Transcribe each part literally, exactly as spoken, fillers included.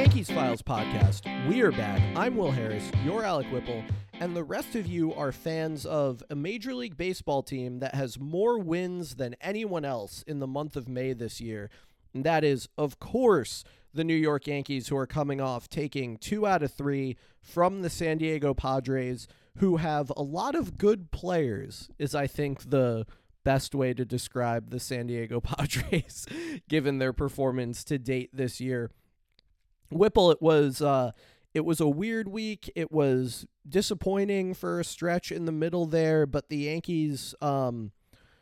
Yankees Files podcast. We are back. I'm Will Harris, you're Alec Whipple, and the rest of you are fans of a Major League Baseball team that has more wins than anyone else in the month of May this year. And that is, of course, the New York Yankees, who are coming off taking two out of three from the San Diego Padres, who have a lot of good players, is I think the best way to describe the San Diego Padres, given their performance to date this year. Whipple, it was uh, it was a weird week. It was disappointing for a stretch in the middle there, but the Yankees, um,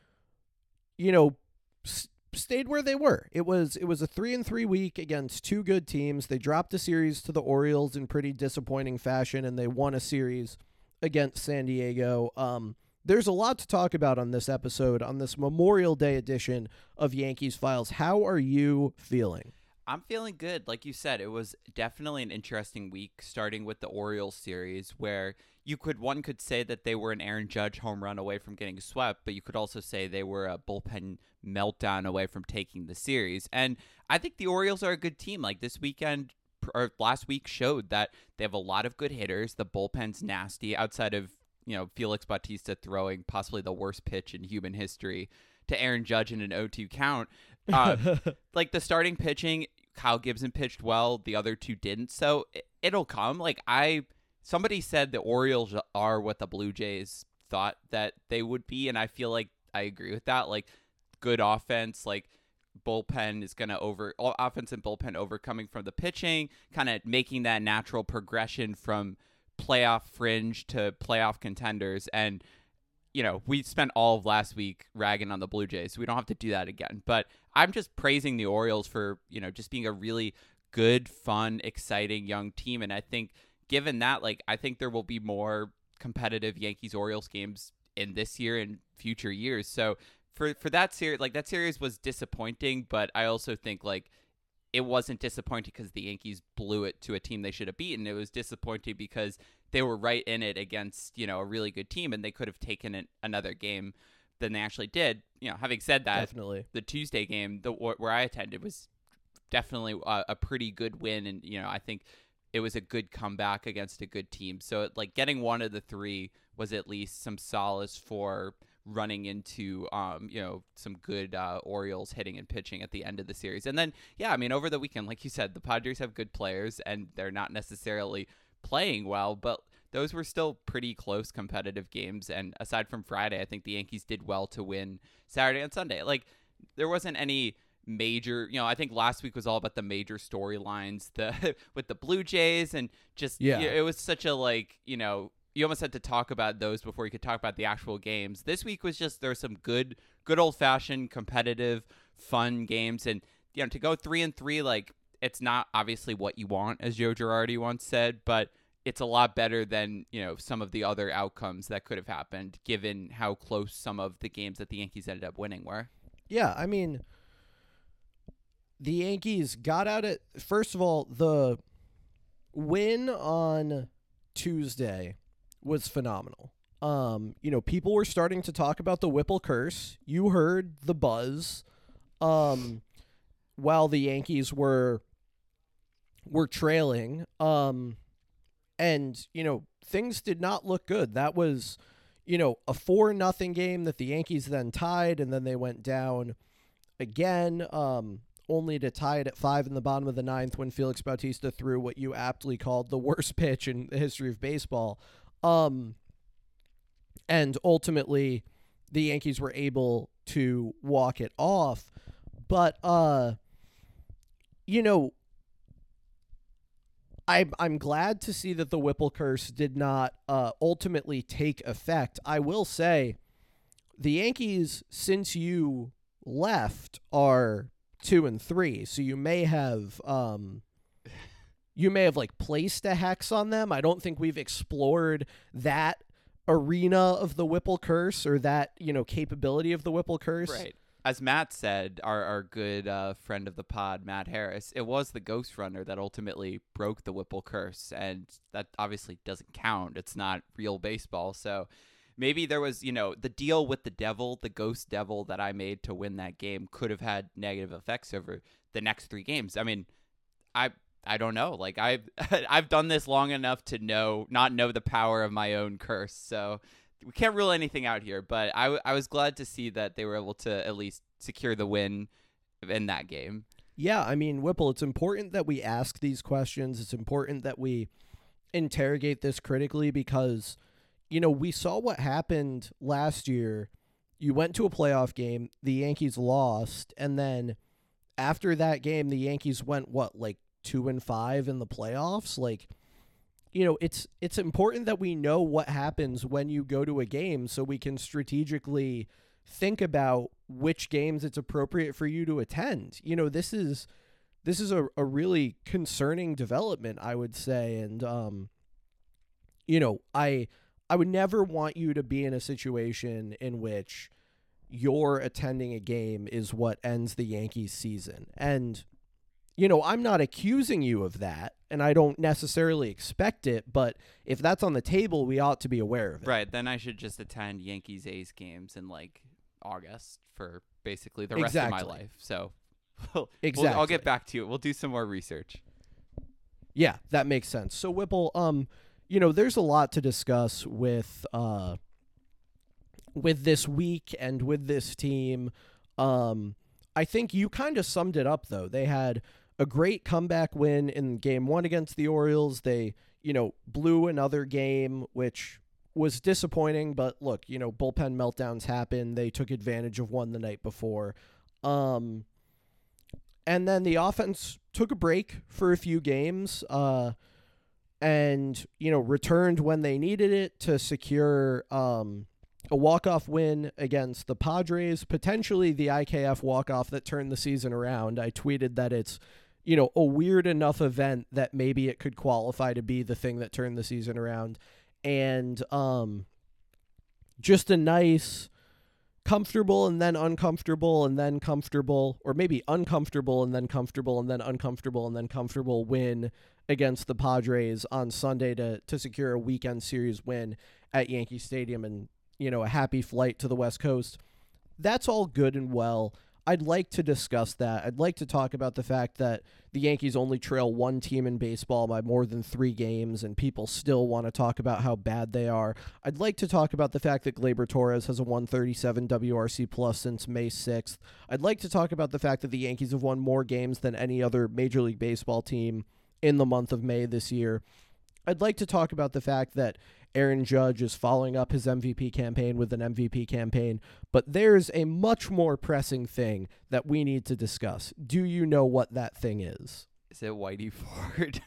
you know, s- stayed where they were. It was it was a three and three week against two good teams. They dropped a series to the Orioles in pretty disappointing fashion, and they won a series against San Diego. Um, there's a lot to talk about on this episode, on this Memorial Day edition of Yankees Files. How are you feeling? I'm feeling good. Like you said, it was definitely an interesting week, starting with the Orioles series, where you could one could say that they were an Aaron Judge home run away from getting swept, but you could also say they were a bullpen meltdown away from taking the series. And I think the Orioles are a good team. Like this weekend or last week showed that they have a lot of good hitters. The bullpen's nasty outside of, you know, Felix Bautista throwing possibly the worst pitch in human history to Aaron Judge in an oh two count. Uh, like the starting pitching, Kyle Gibson pitched well. The other two didn't. So it, it'll come. Like I, somebody said the Orioles are what the Blue Jays thought that they would be. And I feel like I agree with that. Like good offense, like bullpen is going to over offense and bullpen overcoming from the pitching, kind of making that natural progression from playoff fringe to playoff contenders. And you know, we spent all of last week ragging on the Blue Jays, so we don't have to do that again. But I'm just praising the Orioles for, you know, just being a really good, fun, exciting young team. And I think given that, like, I think there will be more competitive Yankees-Orioles games in this year and future years. So for, for that series, like, that series was disappointing, but I also think, like, it wasn't disappointing because the Yankees blew it to a team they should have beaten. It was disappointing because they were right in it against, you know, a really good team, and they could have taken it another game than they actually did. You know, having said that, Definitely. the Tuesday game, the where I attended, was definitely a, a pretty good win, and you know, I think it was a good comeback against a good team. So, like, getting one of the three was at least some solace for running into, um, you know, some good uh, Orioles hitting and pitching at the end of the series. And then, yeah, I mean, over the weekend, like you said, the Padres have good players, and they're not necessarily playing well, but those were still pretty close competitive games. And aside from Friday, I think the Yankees did well to win Saturday and Sunday. Like, there wasn't any major, you know, I think last week was all about the major storylines, the with the Blue Jays, and just, yeah, you know, it was such a, like, you know, you almost had to talk about those before you could talk about the actual games. This week was just, there were some good, good old fashioned competitive, fun games. And, you know, to go three and three, like, it's not obviously what you want, as Joe Girardi once said, but it's a lot better than, you know, some of the other outcomes that could have happened, given how close some of the games that the Yankees ended up winning were. Yeah, I mean, the Yankees got out at, first of all, the win on Tuesday was phenomenal. Um, you know, people were starting to talk about the Whipple curse. You heard the buzz. Um, while the Yankees were were trailing. Um, and, you know, things did not look good. That was, you know, a four nothing game that the Yankees then tied, and then they went down again, um, only to tie it at five in the bottom of the ninth when Felix Bautista threw what you aptly called the worst pitch in the history of baseball. Um, and ultimately, the Yankees were able to walk it off. But, uh, you know, I'm, I'm glad to see that the Whipple curse did not uh, ultimately take effect. I will say, the Yankees, since you left, are two and three. So you may have... Um, You may have, like, placed a hex on them. I don't think we've explored that arena of the Whipple curse, or that, you know, capability of the Whipple curse. Right. As Matt said, our, our good uh, friend of the pod, Matt Harris, it was the Ghost Runner that ultimately broke the Whipple curse, and that obviously doesn't count. It's not real baseball. So maybe there was, you know, the deal with the devil, the ghost devil that I made to win that game could have had negative effects over the next three games. I mean, I... I don't know. Like I've I've done this long enough to know not know the power of my own curse. So we can't rule anything out here. But I, w- I was glad to see that they were able to at least secure the win in that game. Yeah, I mean, Whipple, it's important that we ask these questions. It's important that we interrogate this critically because, you know, we saw what happened last year. You went to a playoff game, the Yankees lost, and then after that game, the Yankees went, what, like two and five in the playoffs? Like, you know, it's it's important that we know what happens when you go to a game so we can strategically think about which games it's appropriate for you to attend. You know, this is this is a, a really concerning development, I would say. And, um, you know, I I would never want you to be in a situation in which you're attending a game is what ends the Yankees season. And, you know, I'm not accusing you of that, and I don't necessarily expect it, but if that's on the table, we ought to be aware of it. Right, then I should just attend Yankees A's games in like August for basically the rest exactly. of my life. So we'll, exactly. we'll, I'll get back to you. We'll do some more research. Yeah, that makes sense. So Whipple, um, you know, there's a lot to discuss with uh with this week and with this team. Um, I think you kind of summed it up, though. They had a great comeback win in game one against the Orioles. They, you know, blew another game, which was disappointing, but look, you know, bullpen meltdowns happen. They took advantage of one the night before. Um, and then the offense took a break for a few games, uh, and, you know, returned when they needed it to secure, um, a walk-off win against the Padres, potentially the I K F walk-off that turned the season around. I tweeted that it's, you know, a weird enough event that maybe it could qualify to be the thing that turned the season around. And um, just a nice, comfortable and then uncomfortable and then comfortable, or maybe uncomfortable and then comfortable and then uncomfortable and then comfortable win against the Padres on Sunday to to secure a weekend series win at Yankee Stadium and, you know, a happy flight to the West Coast. That's all good and well. I'd like to discuss that. I'd like to talk about the fact that the Yankees only trail one team in baseball by more than three games, and people still want to talk about how bad they are. I'd like to talk about the fact that Gleyber Torres has a one thirty-seven W R C plus since May sixth. I'd like to talk about the fact that the Yankees have won more games than any other Major League Baseball team in the month of May this year. I'd like to talk about the fact that Aaron Judge is following up his M V P campaign with an M V P campaign, but there's a much more pressing thing that we need to discuss. Do you know what that thing is? Is it Whitey Ford?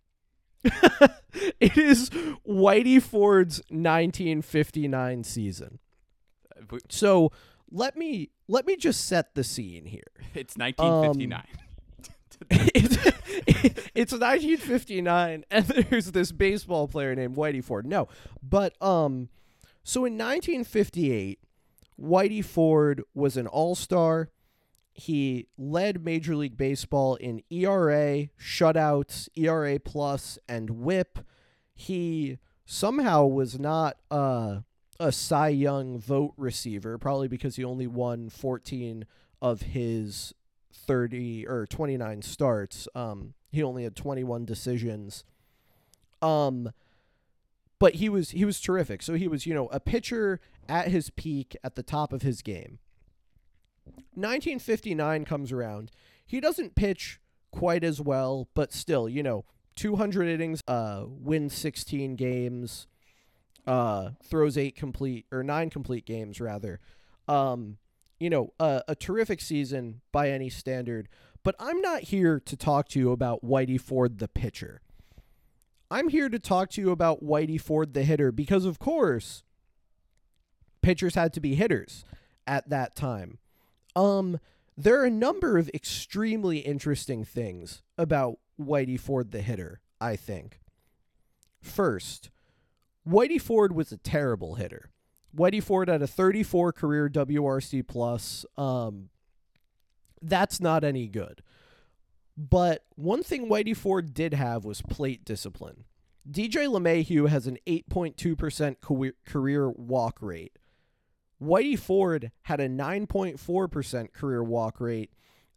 It is Whitey Ford's nineteen fifty-nine season. So let me let me just set the scene here. It's nineteen fifty-nine. Um, it's, it's nineteen fifty-nine, and there's this baseball player named Whitey Ford. No, but um, so in nineteen fifty-eight, Whitey Ford was an all-star. He led Major League Baseball in E R A, shutouts, E R A plus, and whip. He somehow was not uh, a Cy Young vote receiver, probably because he only won fourteen of his thirty or twenty-nine starts. Um, he only had twenty-one decisions. Um, but he was he was terrific. So he was, you know, a pitcher at his peak at the top of his game. nineteen fifty-nine comes around. He doesn't pitch quite as well, but still, you know, two hundred innings, uh, wins sixteen games, uh, throws eight complete or nine complete games rather. Um, You know, uh, a terrific season by any standard, but I'm not here to talk to you about Whitey Ford, the pitcher. I'm here to talk to you about Whitey Ford, the hitter, because, of course, pitchers had to be hitters at that time. Um, there are a number of extremely interesting things about Whitey Ford, the hitter, I think. First, Whitey Ford was a terrible hitter. Whitey Ford had a thirty-four career W R C plus. Um, that's not any good. But one thing Whitey Ford did have was plate discipline. D J LeMahieu has an eight point two percent career walk rate. Whitey Ford had a nine point four percent career walk rate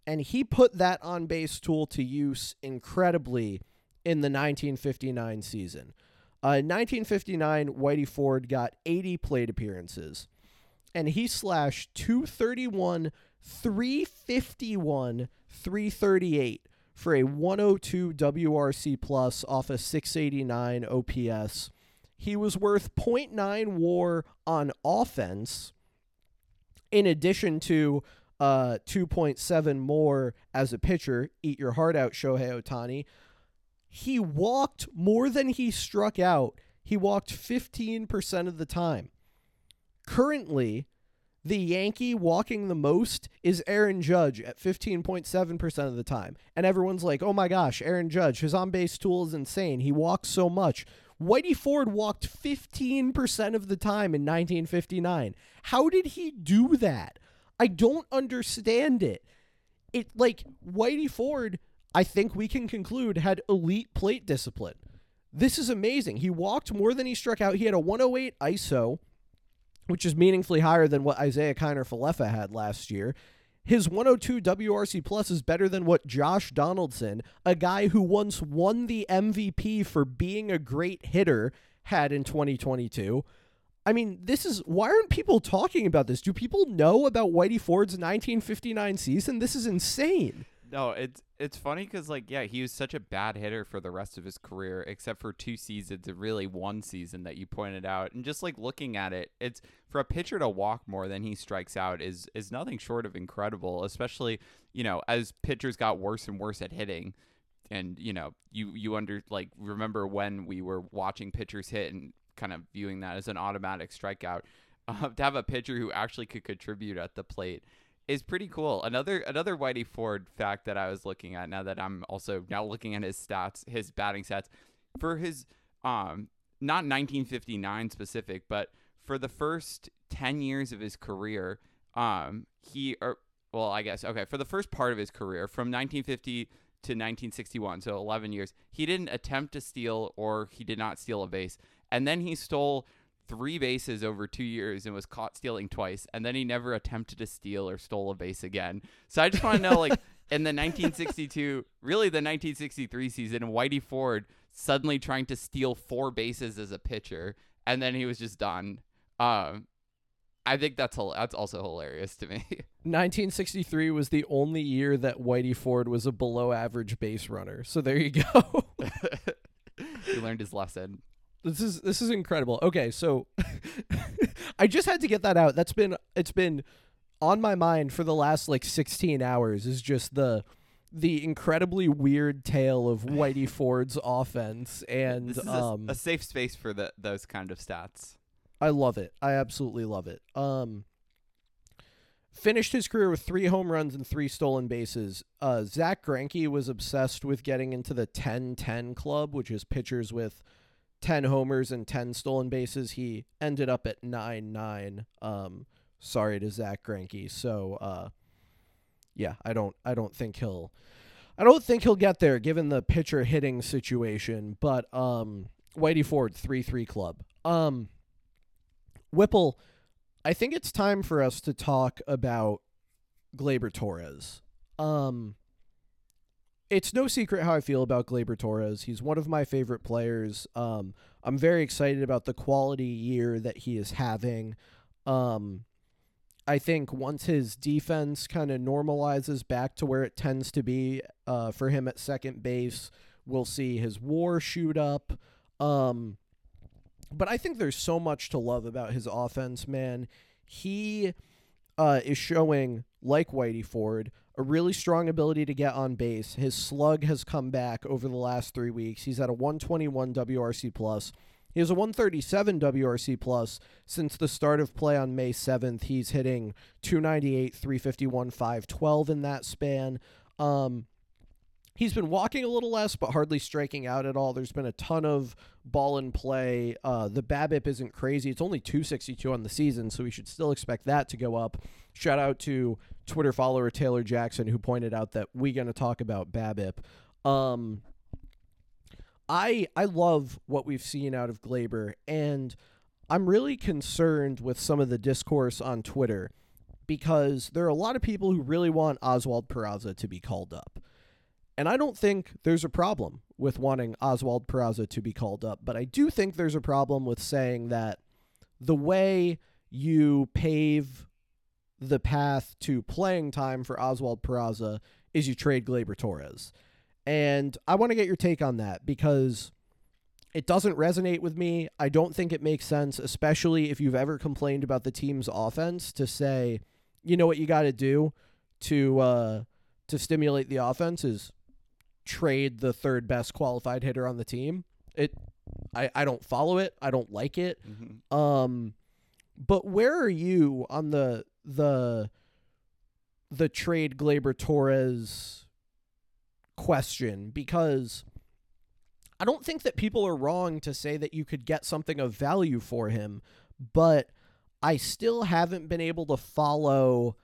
And he put that on-base tool to use incredibly in the nineteen fifty-nine season. Uh, in nineteen fifty-nine, Whitey Ford got eighty plate appearances, and he slashed two thirty-one, three fifty-one, three thirty-eight for a one oh two W R C plus off a six eighty-nine O P S. He was worth point nine WAR on offense, in addition to uh, two point seven more as a pitcher. Eat your heart out, Shohei Ohtani. He walked more than he struck out. He walked fifteen percent of the time. Currently, the Yankee walking the most is Aaron Judge at fifteen point seven percent of the time. And everyone's like, oh my gosh, Aaron Judge, his on-base tool is insane. He walks so much. Whitey Ford walked fifteen percent of the time in nineteen fifty-nine. How did he do that? I don't understand it. It like Whitey Ford, I think we can conclude, had elite plate discipline. This is amazing. He walked more than he struck out. He had a one oh eight I S O, which is meaningfully higher than what Isaiah Kiner-Falefa had last year. His one oh two W R C plus is better than what Josh Donaldson, a guy who once won the M V P for being a great hitter, had in twenty twenty-two. I mean, this is, why aren't people talking about this? Do people know about Whitey Ford's nineteen fifty-nine season? This is insane. No, it's it's funny because, like, yeah, he was such a bad hitter for the rest of his career, except for two seasons and really one season that you pointed out. And just, like, looking at it, it's for a pitcher to walk more than he strikes out is is nothing short of incredible, especially, you know, as pitchers got worse and worse at hitting. And, you know, you, you under, like, remember when we were watching pitchers hit and kind of viewing that as an automatic strikeout, uh, to have a pitcher who actually could contribute at the plate is pretty cool. Another another Whitey Ford fact that I was looking at, now that I'm also now looking at his stats, his batting stats, for his, um not nineteen fifty-nine specific, but for the first ten years of his career, um he, or, well, I guess, okay, for the first part of his career, from nineteen fifty to nineteen sixty-one, so eleven years, he didn't attempt to steal, or he did not steal a base. And then he stole three bases over two years and was caught stealing twice, and then he never attempted to steal or stole a base again. So I just want to know, like, in the nineteen sixty-two, really the nineteen sixty-three season, Whitey Ford suddenly trying to steal four bases as a pitcher, and then he was just done. Um, I think that's that's also hilarious to me. nineteen sixty-three was the only year that Whitey Ford was a below-average base runner. So there you go. He learned his lesson. This is this is incredible. Okay, so I just had to get that out. That's been it's been on my mind for the last like sixteen hours. Is just the the incredibly weird tale of Whitey Ford's offense, and this is um, a, a safe space for the those kind of stats. I love it. I absolutely love it. Um, finished his career with three home runs and three stolen bases. Uh, Zach Greinke was obsessed with getting into the ten ten club, which is pitchers with ten homers and ten stolen bases. He ended up at nine nine. Um, sorry to Zach Greinke. So, uh, yeah, I don't, I don't think he'll, I don't think he'll get there given the pitcher hitting situation. But um, Whitey Ford three three club. Um, Whipple, I think it's time for us to talk about Gleyber Torres. Um. It's no secret how I feel about Gleyber Torres. He's one of my favorite players. Um, I'm very excited about the quality year that he is having. Um, I think once his defense kind of normalizes back to where it tends to be uh, for him at second base, we'll see his WAR shoot up. Um, but I think there's so much to love about his offense, man. He uh, is showing, like Whitey Ford, a really strong ability to get on base. His slug has come back over the last three weeks. He's at a one twenty-one W R C plus. He has a one thirty-seven W R C plus since the start of play on May seventh. He's hitting two ninety-eight, three fifty-one, five twelve in that span. Um, he's been walking a little less, but hardly striking out at all. There's been a ton of ball in play. Uh, the BABIP isn't crazy. It's only two sixty-two on the season, so we should still expect that to go up. Shout out to Twitter follower Taylor Jackson, who pointed out that we're going to talk about BABIP. Um, I I love what we've seen out of Gleyber, and I'm really concerned with some of the discourse on Twitter because there are a lot of people who really want Oswald Peraza to be called up. And I don't think there's a problem with wanting Oswald Peraza to be called up, but I do think there's a problem with saying that the way you pave the path to playing time for Oswald Peraza is you trade Gleyber Torres. And I want to get your take on that because it doesn't resonate with me. I don't think it makes sense, especially if you've ever complained about the team's offense, to say, you know what you got to do to uh, to stimulate the offense is trade the third best qualified hitter on the team. It, I, I don't follow it. I don't like it. Mm-hmm. Um, but where are you on the the the trade Gleyber Torres question? Because I don't think that people are wrong to say that you could get something of value for him, but I still haven't been able to follow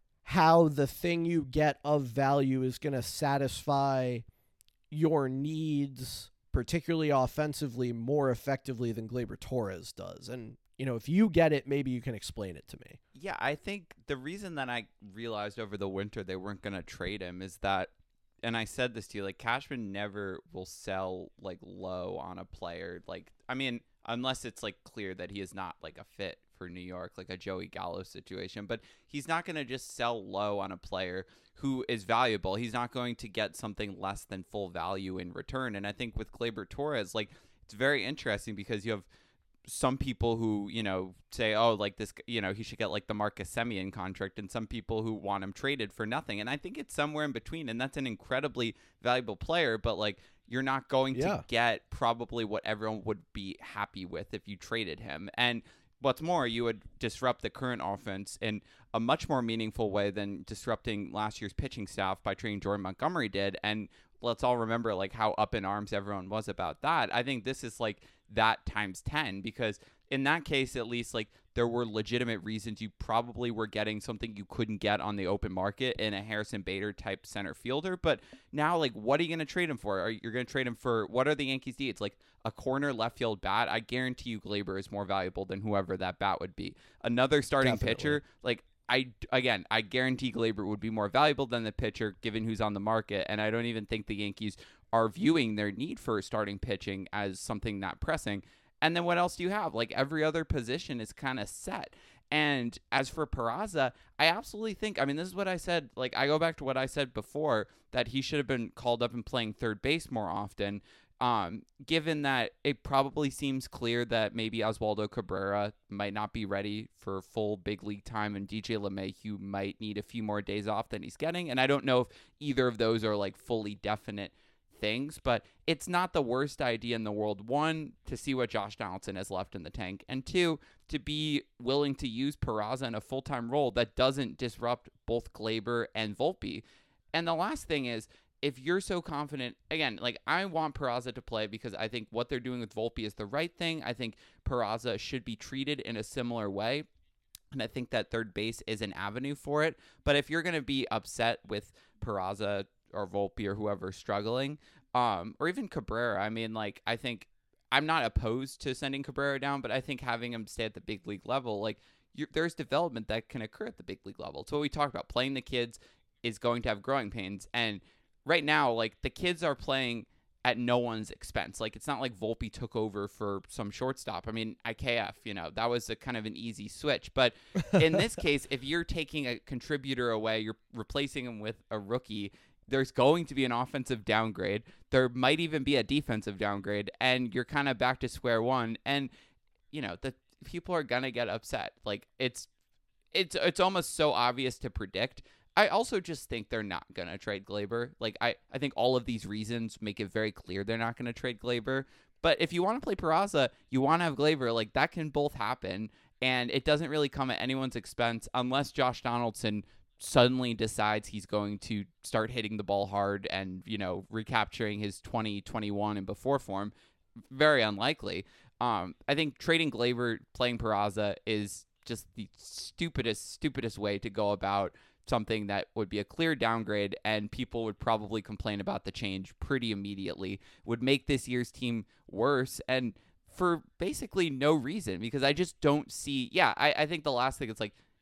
how the thing you get of value is going to satisfy your needs, particularly offensively, more effectively than Gleyber Torres does. And, you know, if you get it, maybe you can explain it to me. Yeah, I think the reason that I realized over the winter they weren't going to trade him is that, and I said this to you, like, Cashman never will sell, like, low on a player. Like, I mean, unless it's, like, clear that he is not, like, a fit for New York, like a Joey Gallo situation. But he's not going to just sell low on a player who is valuable. He's not going to get something less than full value in return. And I think with Gleyber Torres, like, it's very interesting because you have some people who, you know, say, oh, like this, you know, he should get like the Marcus Semien contract, and some people who want him traded for nothing. And I think it's somewhere in between, and that's an incredibly valuable player, but like you're not going yeah. to get probably what everyone would be happy with if you traded him. And what's more, you would disrupt the current offense in a much more meaningful way than disrupting last year's pitching staff by trading Jordan Montgomery did. And let's all remember like how up in arms everyone was about that. I think this is like that times ten, because in that case, at least, like there were legitimate reasons you probably were getting something you couldn't get on the open market in a Harrison Bader type center fielder. But now, like, what are you going to trade him for? Are you going to trade him for, what are the Yankees' needs? Like a corner left field bat? I guarantee you Gleyber is more valuable than whoever that bat would be. Another starting Definitely. pitcher, like, I, again, I guarantee Gleyber would be more valuable than the pitcher given who's on the market. And I don't even think the Yankees are viewing their need for starting pitching as something not pressing. And then what else do you have? Like every other position is kind of set. And as for Peraza, I absolutely think, I mean, this is what I said. Like I go back to what I said before, that he should have been called up and playing third base more often. Um, given that it probably seems clear that maybe Oswaldo Cabrera might not be ready for full big league time, and D J LeMahieu might need a few more days off than he's getting. And I don't know if either of those are like fully definite things, but it's not the worst idea in the world. One, to see what Josh Donaldson has left in the tank, and two, to be willing to use Peraza in a full-time role that doesn't disrupt both Gleyber and Volpe. And the last thing is, if you're so confident, again, like I want Peraza to play because I think what they're doing with Volpe is the right thing. I think Peraza should be treated in a similar way. And I think that third base is an avenue for it. But if you're going to be upset with Peraza or Volpe or whoever struggling, um, or even Cabrera, I mean, like, I think I'm not opposed to sending Cabrera down, but I think having him stay at the big league level, like, you, there's development that can occur at the big league level. So what we talked about, playing the kids is going to have growing pains. And right now, like, the kids are playing at no one's expense. Like, it's not like Volpe took over for some shortstop. I mean, I K F, you know, that was a kind of an easy switch. But in this case, if you're taking a contributor away, you're replacing him with a rookie, there's going to be an offensive downgrade. There might even be a defensive downgrade, and you're kind of back to square one. And, you know, the people are going to get upset. Like, it's it's it's almost so obvious to predict. I also just think they're not going to trade Gleyber. Like, I, I think all of these reasons make it very clear they're not going to trade Gleyber. But if you want to play Peraza, you want to have Gleyber, like, that can both happen. And it doesn't really come at anyone's expense unless Josh Donaldson suddenly decides he's going to start hitting the ball hard and, you know, recapturing his twenty twenty-one and before form. Very unlikely. Um, I think trading Gleyber, playing Peraza is just the stupidest, stupidest way to go about something that would be a clear downgrade, and people would probably complain about the change pretty immediately, would make this year's team worse, and for basically no reason, because I just don't see, yeah, I, I think the last thing is like,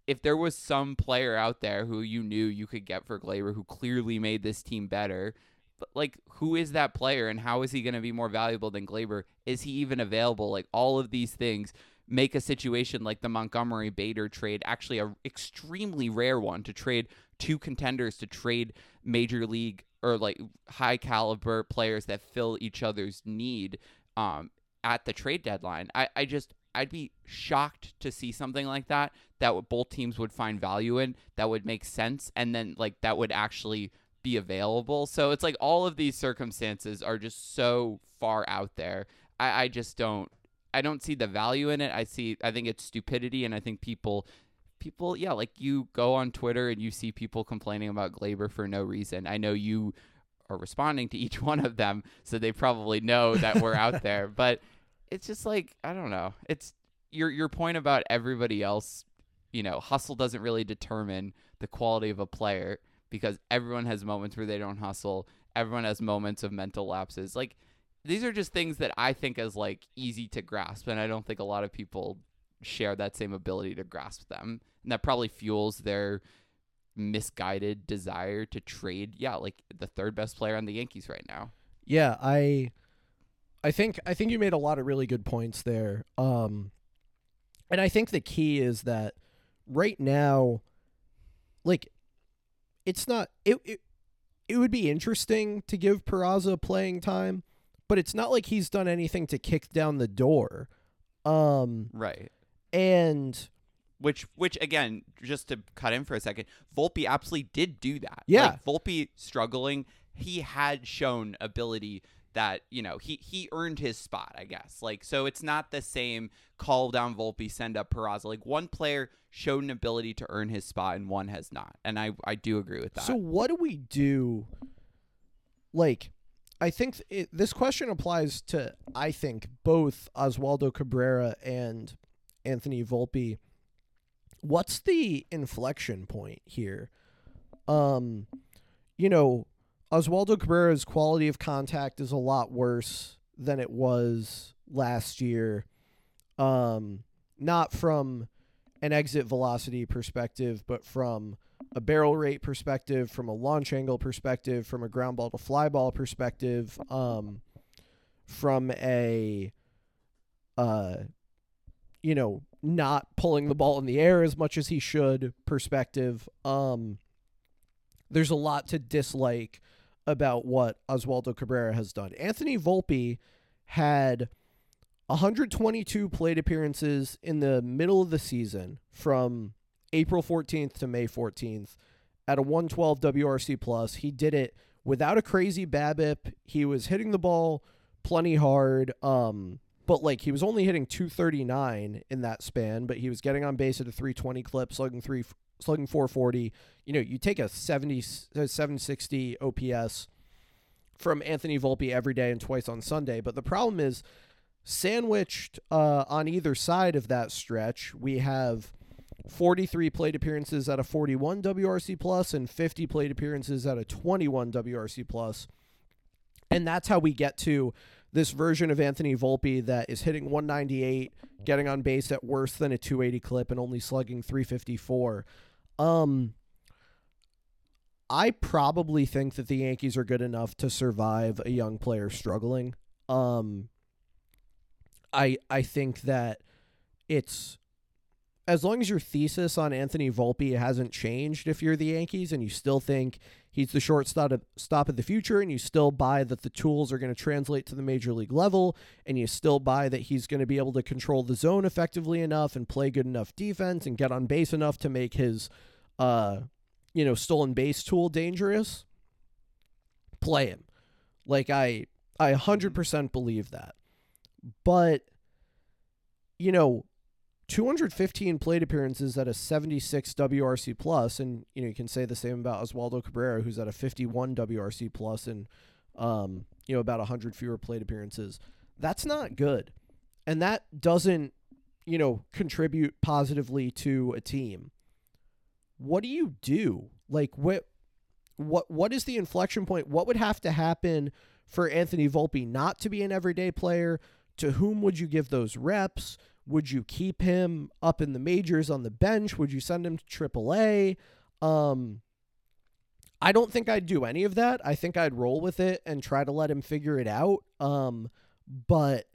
if there was some player out there who you knew you could get for Gleyber who clearly made this team better, but like, who is that player and how is he going to be more valuable than Gleyber? Is he even available? Like, all of these things make a situation like the Montgomery Bader trade actually a extremely rare one, to trade two contenders, to trade major league or like high caliber players that fill each other's need um, at the trade deadline. I, I just, I'd be shocked to see something like that, that would, both teams would find value in, that would make sense, and then like that would actually be available. So it's like all of these circumstances are just so far out there. I, I just don't, I don't see the value in it. I see, I think it's stupidity, and I think people, people, yeah, like you go on Twitter and you see people complaining about Gleyber for no reason. I know you are responding to each one of them, so they probably know that we're out there, but it's just like, I don't know. It's your your point about everybody else, you know, hustle doesn't really determine the quality of a player, because everyone has moments where they don't hustle. Everyone has moments of mental lapses. Like, these are just things that I think is like easy to grasp, and I don't think a lot of people share that same ability to grasp them. And that probably fuels their misguided desire to trade, yeah, like the third best player on the Yankees right now. Yeah, I I think I think you made a lot of really good points there. Um and I think the key is that right now, like, it's not it it, it would be interesting to give Peraza playing time, but it's not like he's done anything to kick down the door. Um Right. And Which, which again, just to cut in for a second, Volpe absolutely did do that. Yeah. Like, Volpe struggling, he had shown ability that, you know, he, he earned his spot, I guess. Like, so it's not the same call down Volpe, send up Peraza. Like, one player showed an ability to earn his spot and one has not. And I, I do agree with that. So what do we do? Like, I think it, this question applies to, I think, both Oswaldo Cabrera and Anthony Volpe. What's the inflection point here? Um, you know, Oswaldo Cabrera's quality of contact is a lot worse than it was last year. Um, not from an exit velocity perspective, but from a barrel rate perspective, from a launch angle perspective, from a ground ball to fly ball perspective, um, from a, uh, you know, not pulling the ball in the air as much as he should perspective. Um, there's a lot to dislike about what Oswaldo Cabrera has done. Anthony Volpe had one hundred twenty-two plate appearances in the middle of the season from April fourteenth to May fourteenth at a one twelve W R C plus. He did it without a crazy BABIP. He was hitting the ball plenty hard. Um, But, like, he was only hitting two thirty-nine in that span, but he was getting on base at a three twenty clip, slugging three, slugging four forty. You know, you take a seventy, seven sixty O P S from Anthony Volpe every day and twice on Sunday. But the problem is, sandwiched uh, on either side of that stretch, we have forty-three plate appearances at a forty-one W R C plus and fifty plate appearances at a twenty-one W R C plus. And that's how we get to this version of Anthony Volpe that is hitting one ninety-eight, getting on base at worse than a two eighty clip, and only slugging three fifty-four. Um, I probably think that the Yankees are good enough to survive a young player struggling. Um, I I think that it's, as long as your thesis on Anthony Volpe hasn't changed, if you're the Yankees and you still think he's the shortstop of, stop of the future, and you still buy that the tools are going to translate to the major league level, and you still buy that he's going to be able to control the zone effectively enough and play good enough defense and get on base enough to make his, uh, you know, stolen base tool dangerous, play him. Like, I, I one hundred percent believe that. But, you know, two hundred fifteen plate appearances at a seventy-six W R C plus, and you know you can say the same about Oswaldo Cabrera, who's at a fifty-one W R C plus and um, you know about one hundred fewer plate appearances. That's not good, and that doesn't you know contribute positively to a team. What do you do? Like what what what is the inflection point? What would have to happen for Anthony Volpe not to be an everyday player? To whom would you give those reps? Would you keep him up in the majors on the bench? Would you send him to triple A? Um, I don't think I'd do any of that. I think I'd roll with it and try to let him figure it out. Um, but,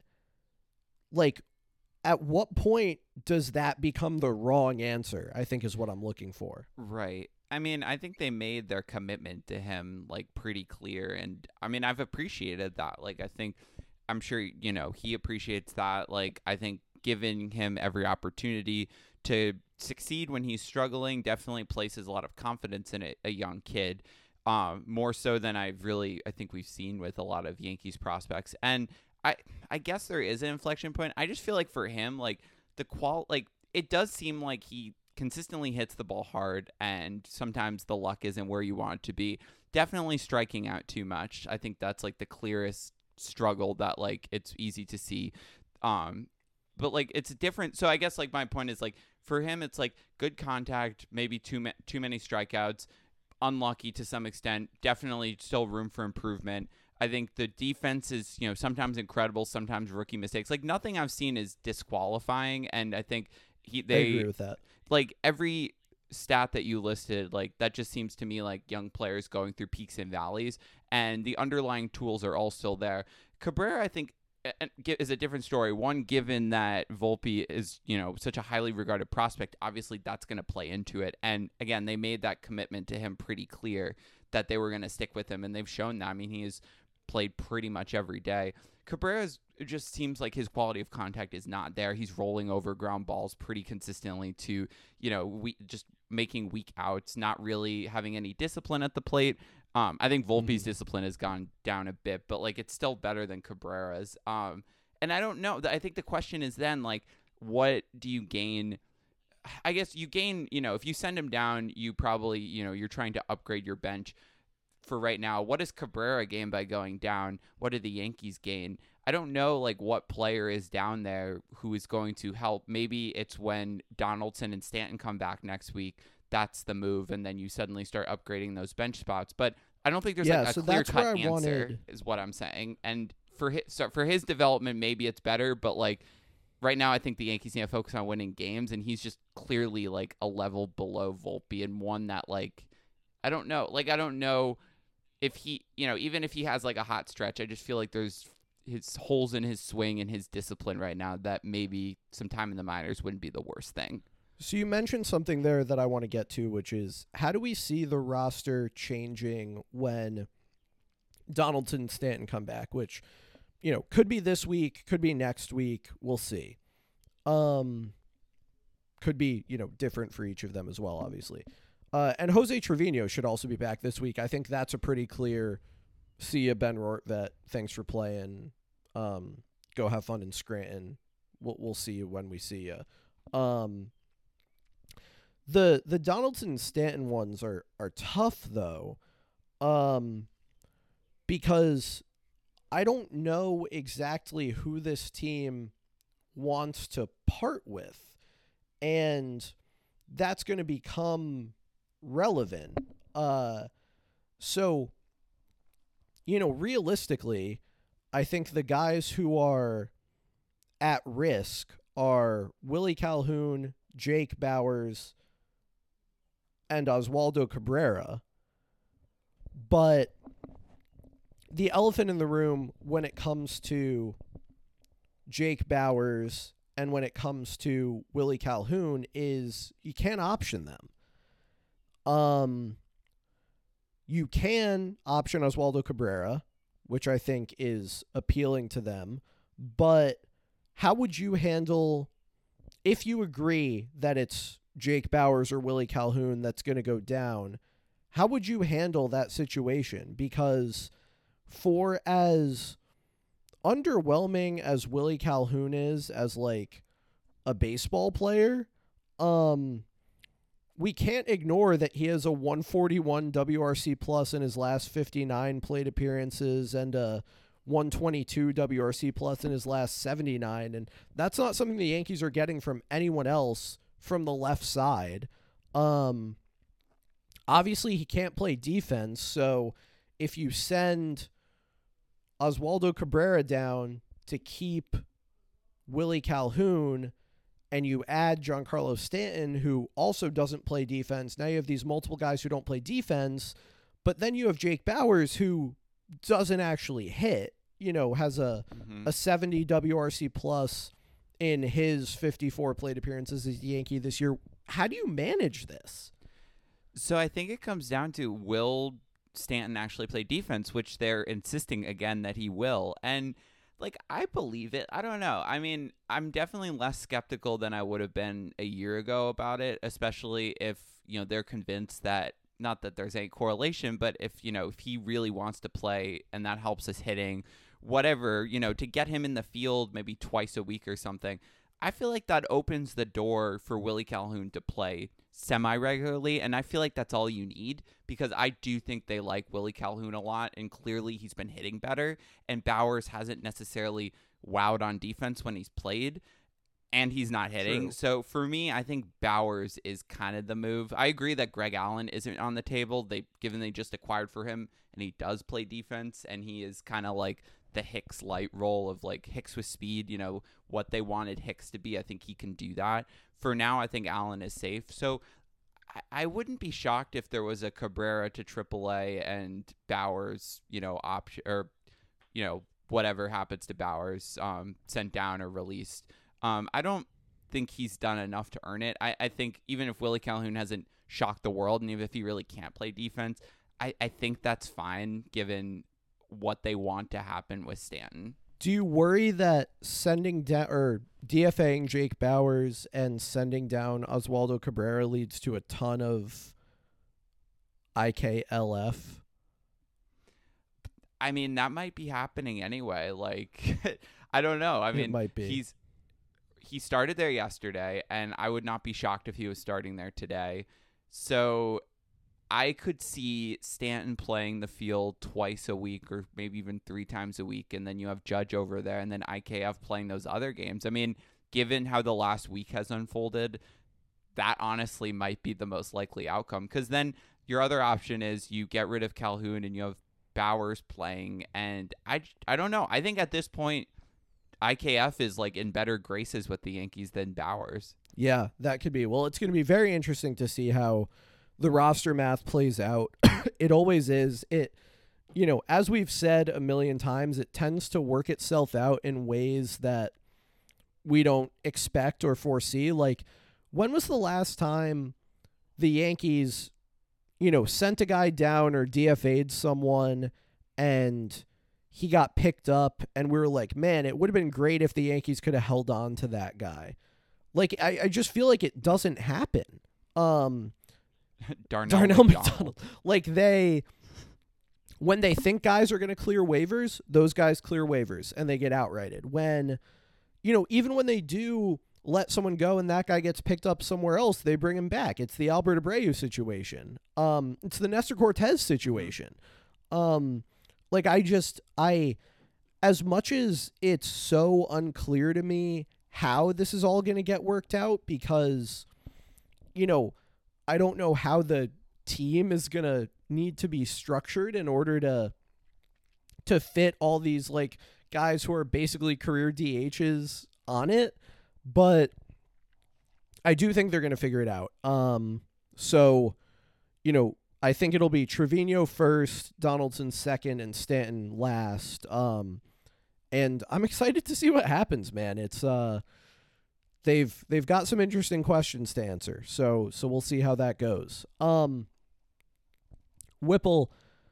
like, at what point does that become the wrong answer, I think is what I'm looking for. Right. I mean, I think they made their commitment to him, like, pretty clear. And, I mean, I've appreciated that. Like, I think, I'm sure, you know, he appreciates that. Like, I think giving him every opportunity to succeed when he's struggling definitely places a lot of confidence in a, a young kid, um, more so than I've really, I think we've seen with a lot of Yankees prospects. And I, I guess there is an inflection point. I just feel like for him, like, the qual, like, it does seem like he consistently hits the ball hard, and sometimes the luck isn't where you want it to be. Definitely striking out too much. I think that's like the clearest struggle that, like, it's easy to see. Um, but like it's different. So I guess like my point is, like, for him, it's like good contact, maybe too ma- too many strikeouts, unlucky to some extent. Definitely still room for improvement. I think the defense is, you know, sometimes incredible, sometimes rookie mistakes. Like, nothing I've seen is disqualifying, and I think he they I agree with that. Like, every stat that you listed, like, that just seems to me like young players going through peaks and valleys, and the underlying tools are all still there. Cabrera, I think, is a different story. One, given that Volpe is, you know, such a highly regarded prospect, obviously that's going to play into it. And again, they made that commitment to him pretty clear that they were going to stick with him, and they've shown that. I mean, he has played pretty much every day. Cabrera's, it just seems like his quality of contact is not there. He's rolling over ground balls pretty consistently to, you know, we just making weak outs, not really having any discipline at the plate. Um, I think Volpe's mm-hmm. discipline has gone down a bit, but like it's still better than Cabrera's. Um, and I don't know. I think the question is then, like, what do you gain? I guess you gain, you know, if you send him down, you probably, you know, you're trying to upgrade your bench. For right now, what does Cabrera gain by going down? What do the Yankees gain? I don't know, like, what player is down there who is going to help. Maybe it's when Donaldson and Stanton come back next week. That's the move, and then you suddenly start upgrading those bench spots. But I don't think there's yeah, like a so clear-cut answer, wanted... is what I'm saying. And for his, so for his development, maybe it's better. But, like, right now, I think the Yankees need to focus on winning games, and he's just clearly, like, a level below Volpe, and one that, like, I don't know. Like, I don't know if he, you know, even if he has like a hot stretch, I just feel like there's his holes in his swing and his discipline right now that maybe some time in the minors wouldn't be the worst thing. So you mentioned something there that I want to get to, which is, how do we see the roster changing when Donaldson and Stanton come back, which, you know, could be this week, could be next week. We'll see. Um, could be, you know, different for each of them as well, obviously. Uh, and Jose Trevino should also be back this week. I think that's a pretty clear, see ya, Ben Rortvedt. Thanks for playing. Um, go have fun in Scranton. We'll, we'll see you when we see you. Um, the the Donaldson and Stanton ones are, are tough, though, um, because I don't know exactly who this team wants to part with, and that's going to become relevant. Uh, so, you know, realistically, I think the guys who are at risk are Willie Calhoun, Jake Bauers, and Oswaldo Cabrera. But the elephant in the room when it comes to Jake Bauers and when it comes to Willie Calhoun is you can't option them. Um, you can option Oswaldo Cabrera, which I think is appealing to them, but how would you handle, if you agree that it's Jake Bauers or Willie Calhoun that's going to go down, how would you handle that situation? Because for as underwhelming as Willie Calhoun is as like a baseball player, um, we can't ignore that he has a one forty-one W R C plus in his last fifty-nine plate appearances and a one twenty-two W R C plus in his last seventy-nine. And that's not something the Yankees are getting from anyone else from the left side. Um, obviously he can't play defense. So if you send Oswaldo Cabrera down to keep Willie Calhoun, and you add Giancarlo Stanton, who also doesn't play defense. Now you have these multiple guys who don't play defense, but then you have Jake Bauers, who doesn't actually hit, you know, has a, mm-hmm. a seventy W R C plus in his fifty-four plate appearances as a Yankee this year. How do you manage this? So I think it comes down to, will Stanton actually play defense, which they're insisting again that he will. And like, I believe it. I don't know. I mean, I'm definitely less skeptical than I would have been a year ago about it, especially if, you know, they're convinced that, not that there's any correlation, but if, you know, if he really wants to play and that helps us hitting, whatever, you know, to get him in the field maybe twice a week or something, I feel like that opens the door for Willie Calhoun to play semi-regularly, and I feel like that's all you need, because I do think they like Willie Calhoun a lot, and clearly he's been hitting better, and Bauers hasn't necessarily wowed on defense when he's played, and he's not hitting. True. So for me, I think Bauers is kind of the move. I agree that Greg Allen isn't on the table, they given they just acquired for him, and he does play defense, and he is kind of like the Hicks light role of like Hicks with speed, you know, what they wanted Hicks to be. I think he can do that. For now, I think Allen is safe. So I, I wouldn't be shocked if there was a Cabrera to triple A and Bauers, you know, option, or, you know, whatever happens to Bauers, um, sent down or released. Um, I don't think he's done enough to earn it. I, I think even if Willie Calhoun hasn't shocked the world, and even if he really can't play defense, I, I think that's fine given what they want to happen with Stanton. Do you worry that sending down da- or DFAing Jake Bauers and sending down Oswaldo Cabrera leads to a ton of I K L F? I mean, that might be happening anyway. Like, I don't know. I mean, it might be. he's he started there yesterday, and I would not be shocked if he was starting there today. So I could see Stanton playing the field twice a week, or maybe even three times a week, and then you have Judge over there, and then I K F playing those other games. I mean, given how the last week has unfolded, that honestly might be the most likely outcome, because then your other option is you get rid of Calhoun and you have Bauers playing, and I, I don't know. I think at this point, I K F is like in better graces with the Yankees than Bauers. Yeah, that could be. Well, it's going to be very interesting to see how the roster math plays out. It always is. It, you know, as we've said a million times, it tends to work itself out in ways that we don't expect or foresee. Like, when was the last time the Yankees, you know, sent a guy down or D F A'd someone and he got picked up and we were like, man, it would have been great if the Yankees could have held on to that guy. Like, I, I just feel like it doesn't happen. Um, Darnell, Darnell McDonald. McDonald. Like, they, when they think guys are going to clear waivers, those guys clear waivers and they get outrighted. When, you know, even when they do let someone go and that guy gets picked up somewhere else, they bring him back. It's the Albert Abreu situation. Um, it's the Nestor Cortez situation. Um, like, I just, I, as much as it's so unclear to me how this is all going to get worked out, because, you know, I don't know how the team is going to need to be structured in order to to fit all these like guys who are basically career D Hs on it, but I do think they're going to figure it out. Um so, you know, I think it'll be Trevino first, Donaldson second, and Stanton last. Um and I'm excited to see what happens, man. It's uh They've they've got some interesting questions to answer, so so we'll see how that goes. Um, Whipple,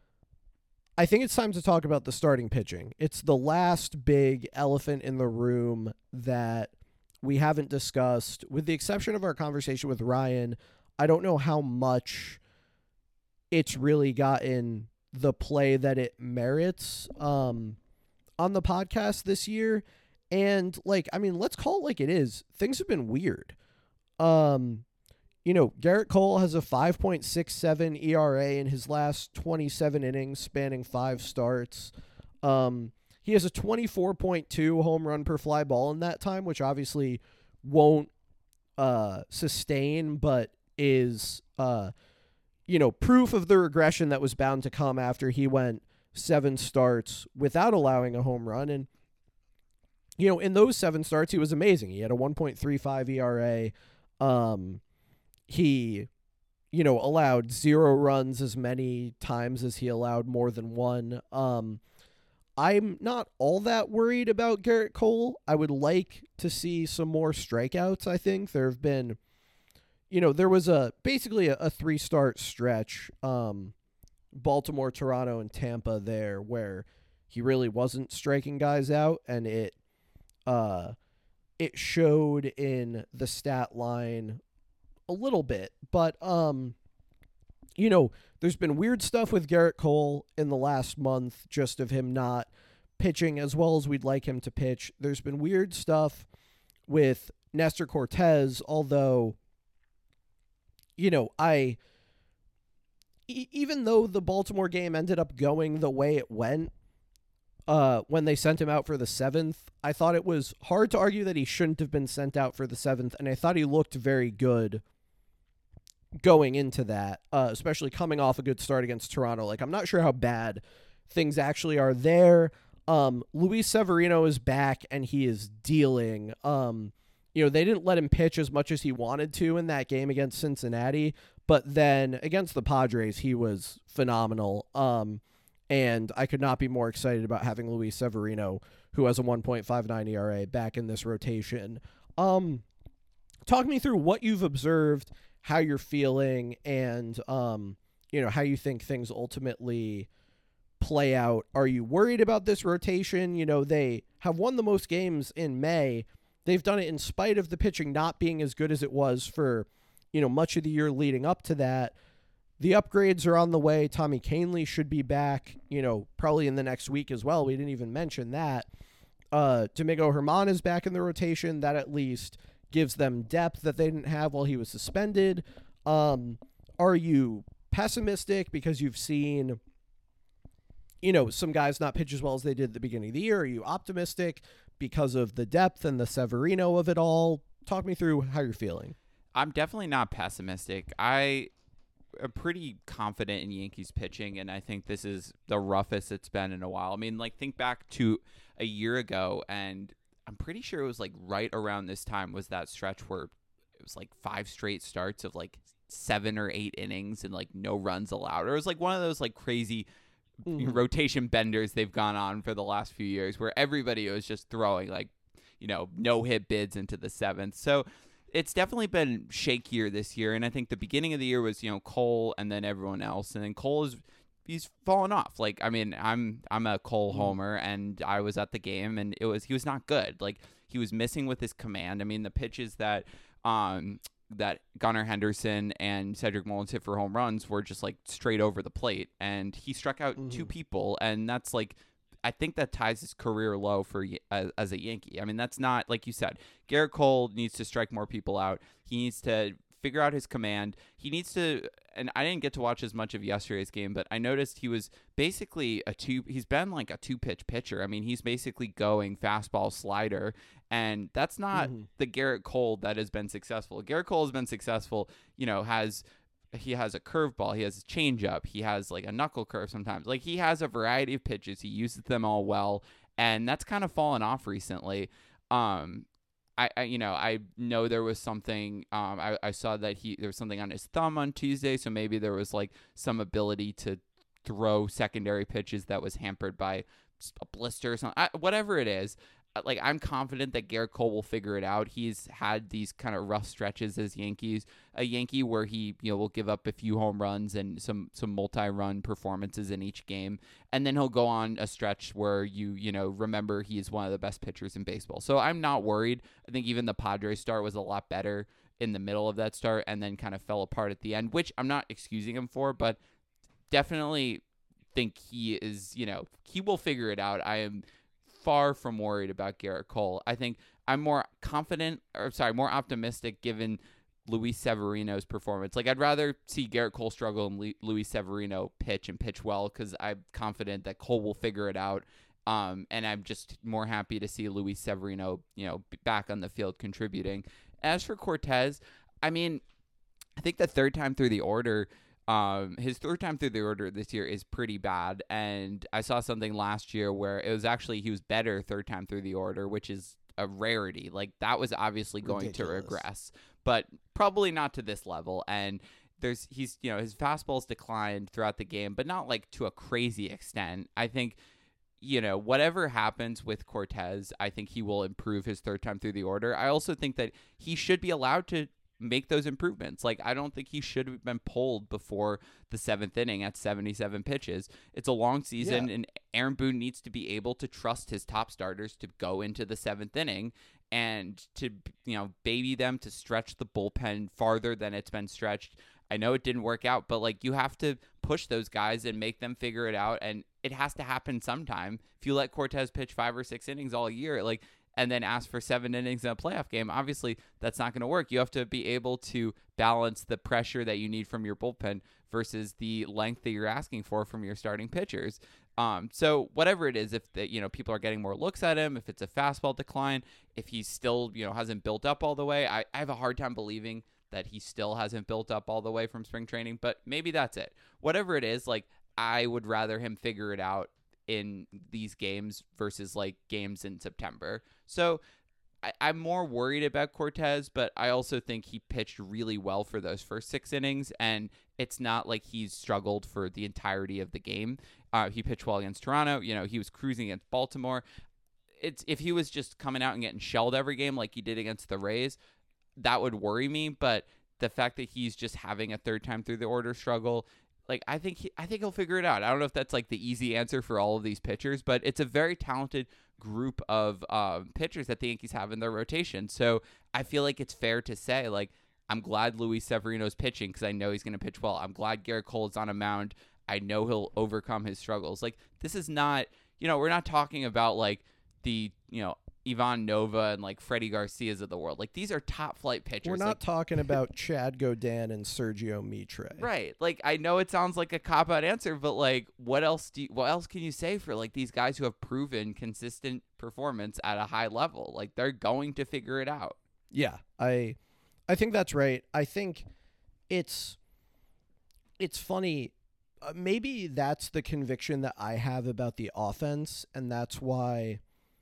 I think it's time to talk about the starting pitching. It's the last big elephant in the room that we haven't discussed, with the exception of our conversation with Ryan. I don't know how much it's really gotten the play that it merits um, on the podcast this year. And, like, I mean, let's call it like it is. Things have been weird. Um, you know, Garrett Cole has a five point six seven E R A in his last twenty-seven innings, spanning five starts. Um, he has a twenty-four point two home run per fly ball in that time, which obviously won't uh, sustain, but is, uh, you know, proof of the regression that was bound to come after he went seven starts without allowing a home run. And you know, in those seven starts, he was amazing. He had a one point three five E R A. Um, he, you know, allowed zero runs as many times as he allowed more than one. Um, I'm not all that worried about Garrett Cole. I would like to see some more strikeouts, I think. There have been, you know, there was a basically a, a three-start stretch, um, Baltimore, Toronto, and Tampa there, where he really wasn't striking guys out, and it uh, it showed in the stat line a little bit. But, um, you know, there's been weird stuff with Garrett Cole in the last month, just of him not pitching as well as we'd like him to pitch. There's been weird stuff with Nestor Cortez, although, you know, I, e- even though the Baltimore game ended up going the way it went, uh, when they sent him out for the seventh, I thought it was hard to argue that he shouldn't have been sent out for the seventh, and I thought he looked very good going into that, uh, especially coming off a good start against Toronto. Like, I'm not sure how bad things actually are there. Um, Luis Severino is back, and he is dealing. Um, you know, they didn't let him pitch as much as he wanted to in that game against Cincinnati, but then against the Padres, he was phenomenal. Um, and I could not be more excited about having Luis Severino, who has a one point five nine E R A, back in this rotation. Um, talk me through what you've observed, how you're feeling, and, um, you know, how you think things ultimately play out. Are you worried about this rotation? You know, they have won the most games in May. They've done it in spite of the pitching not being as good as it was for, you know, much of the year leading up to that. The upgrades are on the way. Tommy Kahnle should be back, you know, probably in the next week as well. We didn't even mention that. Uh, Domingo Germán is back in the rotation. That at least gives them depth that they didn't have while he was suspended. Um, are you pessimistic because you've seen, you know, some guys not pitch as well as they did at the beginning of the year? Are you optimistic because of the depth and the Severino of it all? Talk me through how you're feeling. I'm definitely not pessimistic. I am pretty confident in Yankees pitching, and I think this is the roughest it's been in a while. I mean, like, think back to a year ago, and I'm pretty sure it was like right around this time was that stretch where it was like five straight starts of like seven or eight innings and like no runs allowed. Or it was like one of those like crazy mm-hmm. rotation benders they've gone on for the last few years where everybody was just throwing like, you know, no hit bids into the seventh. So it's definitely been shakier this year. And I think the beginning of the year was, you know, Cole and then everyone else. And then Cole is, he's fallen off. Like, I mean, I'm I'm a Cole homer, and I was at the game, and it was he was not good. Like, he was missing with his command. I mean, the pitches that um that Gunnar Henderson and Cedric Mullins hit for home runs were just like straight over the plate, and he struck out mm-hmm. two people, and that's like, I think that ties his career low for as, as a Yankee. I mean, that's not, like you said, Garrett Cole needs to strike more people out. He needs to figure out his command. He needs to, and I didn't get to watch as much of yesterday's game, but I noticed he was basically a two, he's been like a two-pitch pitcher. I mean, he's basically going fastball, slider, and that's not mm-hmm. the Garrett Cole that has been successful. Garrett Cole has been successful, you know, has, he has a curveball, he has a changeup, he has like a knuckle curve sometimes. Like, he has a variety of pitches, he uses them all well, and that's kind of fallen off recently. Um, I, I, you know, I know there was something, um, I, I saw that he, there was something on his thumb on Tuesday, so maybe there was like some ability to throw secondary pitches that was hampered by a blister or something, I, whatever it is. Like, I'm confident that Garrett Cole will figure it out. He's had these kind of rough stretches as Yankees, a Yankee where he, you know, will give up a few home runs and some, some multi-run performances in each game. And then he'll go on a stretch where you, you know, remember he is one of the best pitchers in baseball. So I'm not worried. I think even the Padres start was a lot better in the middle of that start and then kind of fell apart at the end, which I'm not excusing him for, but definitely think he is, you know, he will figure it out. I am far from worried about Garrett Cole. I think I'm more confident, or sorry, more optimistic given Luis Severino's performance. Like, I'd rather see Garrett Cole struggle and Le- Luis Severino pitch and pitch well, because I'm confident that Cole will figure it out. Um, and I'm just more happy to see Luis Severino, you know, back on the field contributing. As for Cortez, I mean, I think the third time through the order, Um, his third time through the order this year is pretty bad, and I saw something last year where it was actually he was better third time through the order, which is a rarity. Like that was obviously going Ridiculous. to regress, but probably not to this level. And there's he's you know his fastball's declined throughout the game, but not like to a crazy extent. I think you know whatever happens with Cortes, I think he will improve his third time through the order. I also think that he should be allowed to make those improvements. Like I don't think he should have been pulled before the seventh inning at seventy-seven pitches. It's a long season, Yeah. and Aaron Boone needs to be able to trust his top starters to go into the seventh inning and to you know baby them to stretch the bullpen farther than it's been stretched. I know it didn't work out, but like you have to push those guys and make them figure it out, and it has to happen sometime. If you let Cortes pitch five or six innings all year, like and then ask for seven innings in a playoff game, obviously that's not going to work. You have to be able to balance the pressure that you need from your bullpen versus the length that you're asking for from your starting pitchers. Um, so whatever it is, if the, you know people are getting more looks at him, if it's a fastball decline, if he still you know hasn't built up all the way, I, I have a hard time believing that he still hasn't built up all the way from spring training. But maybe that's it. Whatever it is, like I would rather him figure it out in these games versus like games in September. So I, I'm more worried about Cortes, but I also think he pitched really well for those first six innings, and it's not like he's struggled for the entirety of the game. Uh, he pitched well against Toronto. You know, he was cruising against Baltimore. It's if he was just coming out and getting shelled every game like he did against the Rays, that would worry me. But the fact that he's just having a third time through the order struggle, like I think he, I think he'll figure it out. I don't know if that's like the easy answer for all of these pitchers, but it's a very talented group of um, pitchers that the Yankees have in their rotation. So I feel like it's fair to say, like, I'm glad Luis Severino's pitching because I know he's going to pitch well. I'm glad Garrett Cole is on a mound. I know he'll overcome his struggles. Like, this is not, you know, we're not talking about like the, you know, Ivan Nova and like Freddie Garcias of the world. Like, these are top flight pitchers. We're not like, talking about Chad Godin and Sergio Mitre. Right. Like, I know it sounds like a cop out answer, but like, what else do you, what else can you say for like these guys who have proven consistent performance at a high level? Like, they're going to figure it out. Yeah, I I think that's right. I think it's it's funny. Uh, maybe that's the conviction that I have about the offense, and that's why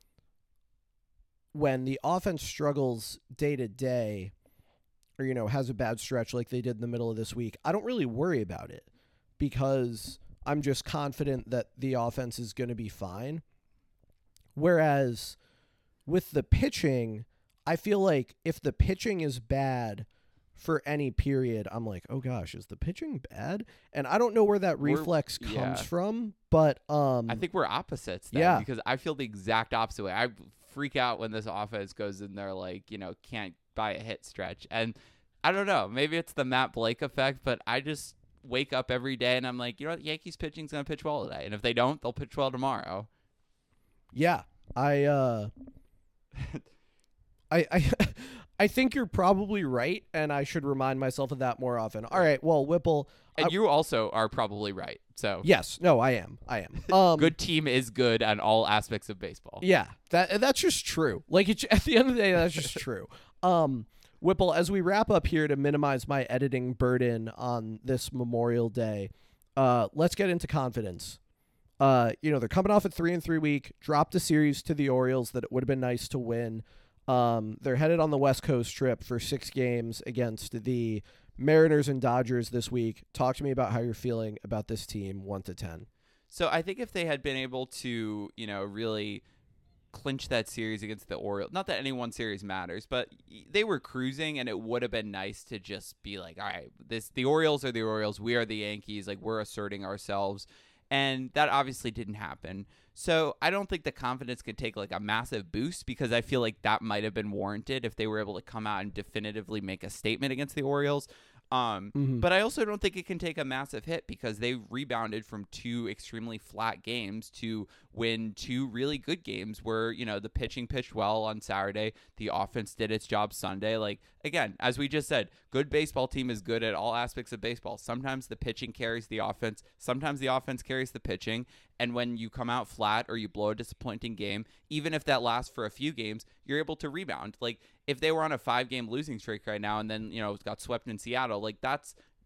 when the offense struggles day to day, or, you know, has a bad stretch like they did in the middle of this week, I don't really worry about it because I'm just confident that the offense is going to be fine. Whereas with the pitching, I feel like if the pitching is bad for any period, I'm like, oh gosh, is the pitching bad? And I don't know where that We're- reflex comes yeah. from, but um, I think we're opposites then, Yeah. because I feel the exact opposite way. I freak out when this offense goes in there like, you know, can't buy a hit stretch. And I don't know, maybe it's the Matt Blake effect, but I just wake up every day and I'm like, you know what, Yankees pitching's going to pitch well today. And if they don't, they'll pitch well tomorrow. yeah, I uh, I I I think you're probably right, and I should remind myself of that more often. All right, well, Whipple. And I- you also are probably right. So Yes, no, I am. I am. Um, good team is good on all aspects of baseball. Yeah, that that's just true. Like it, at the end of the day, that's just true. Um, Whipple, as we wrap up here to minimize my editing burden on this Memorial Day, uh, let's get into confidence. Uh, you know, they're coming off a three and three week, dropped a series to the Orioles that it would have been nice to win. Um, they're headed on the West Coast trip for six games against the Mariners and Dodgers this week. Talk to me about how you're feeling about this team, one to ten. So I think if they had been able to, you know, really clinch that series against the Orioles, not that any one series matters, but they were cruising, and it would have been nice to just be like, all right, this the Orioles are the Orioles, we are the Yankees, like we're asserting ourselves, and that obviously didn't happen. So I don't think the confidence could take like a massive boost, because I feel like that might have been warranted if they were able to come out and definitively make a statement against the Orioles. Um, Mhm. But I also don't think it can take a massive hit, because they rebounded from two extremely flat games to win two really good games where, you know, the pitching pitched well on Saturday. The offense did its job Sunday. Like, again, as we just said, good baseball team is good at all aspects of baseball. Sometimes the pitching carries the offense. Sometimes the offense carries the pitching. And when you come out flat or you blow a disappointing game, even if that lasts for a few games, you're able to rebound. Like, if they were on a five-game losing streak right now and then, you know, got swept in Seattle, like, that's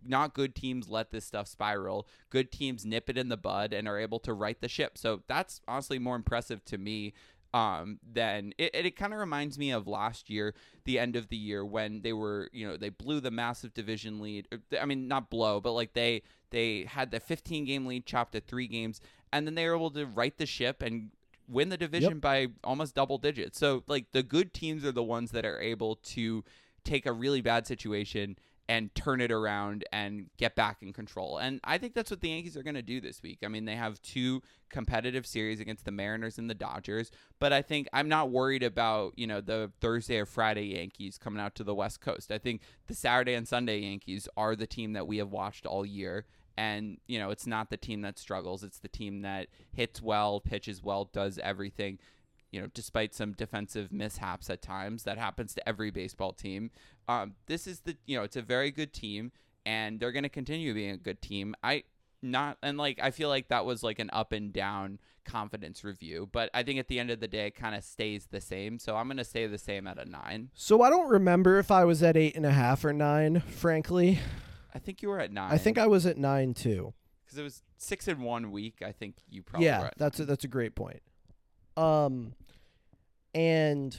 not good teams let this stuff spiral. Good teams nip it in the bud and are able to right the ship. So that's honestly more impressive to me. Um, then it, it, it kind of reminds me of last year, the end of the year when they were, you know, they blew the massive division lead. I mean, not blow, but like they, they had the fifteen game lead chopped at three games, and then they were able to right the ship and win the division yep. by almost double digits. So like the good teams are the ones that are able to take a really bad situation and turn it around and get back in control. And I think that's what the Yankees are going to do this week. I mean, they have two competitive series against the Mariners and the Dodgers, but I think I'm not worried about, you know, the Thursday or Friday Yankees coming out to the West Coast. I think the Saturday and Sunday Yankees are the team that we have watched all year. And, you know, it's not the team that struggles. It's the team that hits well, pitches well, does everything. You know, despite some defensive mishaps at times, that happens to every baseball team. Um, this is the, you know, it's a very good team, and they're going to continue being a good team. I not, and like, I feel like that was like an up and down confidence review, but I think at the end of the day, it kind of stays the same. So I'm going to stay the same at a nine. So I don't remember if I was at eight and a half or nine, frankly. I think you were at nine. I think I was at nine too. Because it was six in one week. I think you probably yeah, were at that's nine. a, that's a great point. Um, and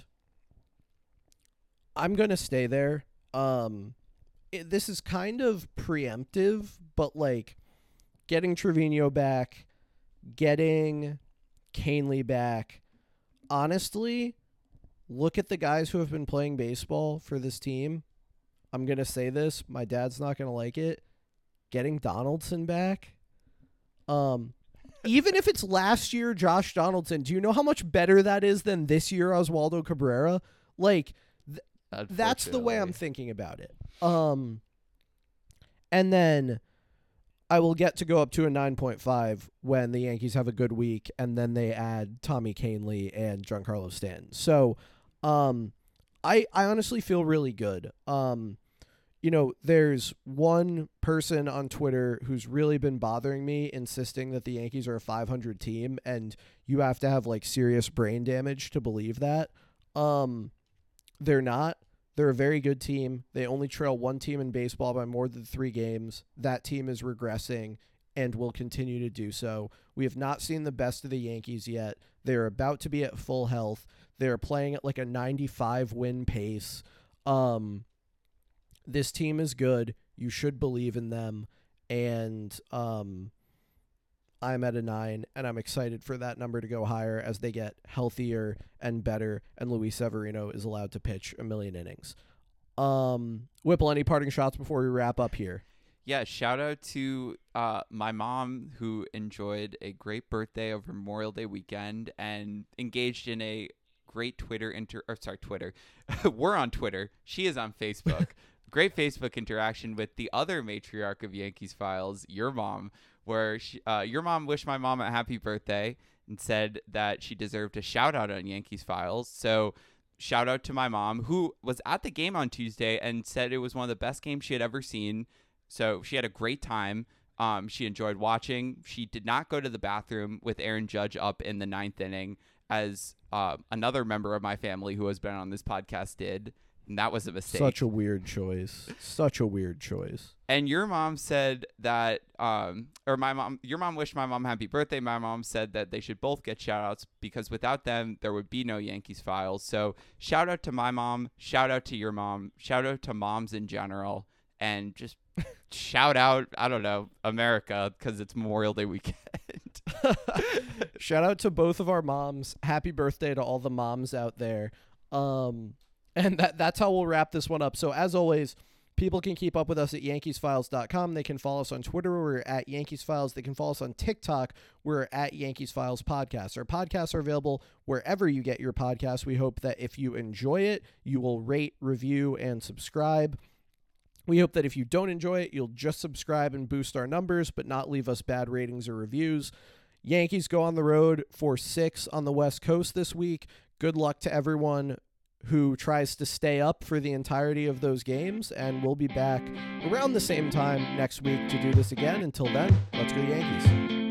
I'm gonna stay there. Um, it, this is kind of preemptive, but like getting Trevino back, getting Canely back. Honestly, look at the guys who have been playing baseball for this team. I'm gonna say this. My dad's not gonna like it. Getting Donaldson back. Um. Even if it's last year Josh Donaldson, do you know how much better that is than this year Oswaldo Cabrera? Like, th- that's the way I'm thinking about it. Um, and then I will get to go up to a nine point five when the Yankees have a good week, and then they add Tommy Canely and Giancarlo Stanton. So um, I, I honestly feel really good. Um, You know, there's one person on Twitter who's really been bothering me, insisting that the Yankees are a five hundred team, and you have to have, like, serious brain damage to believe that. Um, they're not. They're a very good team. They only trail one team in baseball by more than three games. That team is regressing and will continue to do so. We have not seen the best of the Yankees yet. They're about to be at full health. They're playing at, like, a ninety-five win pace. Um... This team is good. You should believe in them. And um, I'm at a nine, and I'm excited for that number to go higher as they get healthier and better, and Luis Severino is allowed to pitch a million innings. Um, Whipple, any parting shots before we wrap up here? Yeah, shout out to uh, my mom, who enjoyed a great birthday over Memorial Day weekend and engaged in a great Twitter inter. Or sorry, Twitter. We're on Twitter. She is on Facebook. Great Facebook interaction with the other matriarch of Yankees Files, your mom, where she, uh, your mom wished my mom a happy birthday and said that she deserved a shout out on Yankees Files. So shout out to my mom, who was at the game on Tuesday and said it was one of the best games she had ever seen. So she had a great time. Um, she enjoyed watching. She did not go to the bathroom with Aaron Judge up in the ninth inning, as uh, another member of my family who has been on this podcast did. And that was a mistake. Such a weird choice. Such a weird choice. And your mom said that, um, or my mom, your mom wished my mom happy birthday. My mom said that they should both get shout outs because without them, there would be no Yankees Files. So shout out to my mom. Shout out to your mom. Shout out to moms in general. And just shout out, I don't know, America, because it's Memorial Day weekend. Shout out to both of our moms. Happy birthday to all the moms out there. Um, And that that's how we'll wrap this one up. So as always, people can keep up with us at yankees files dot com. They can follow us on Twitter. We're at Yankees Files. They can follow us on TikTok. We're at Yankees Files Podcast. Our podcasts are available wherever you get your podcasts. We hope that if you enjoy it, you will rate, review, and subscribe. We hope that if you don't enjoy it, you'll just subscribe and boost our numbers, but not leave us bad ratings or reviews. Yankees go on the road for six on the West Coast this week. Good luck to everyone who tries to stay up for the entirety of those games, and we'll be back around the same time next week to do this again. Until then, let's go Yankees.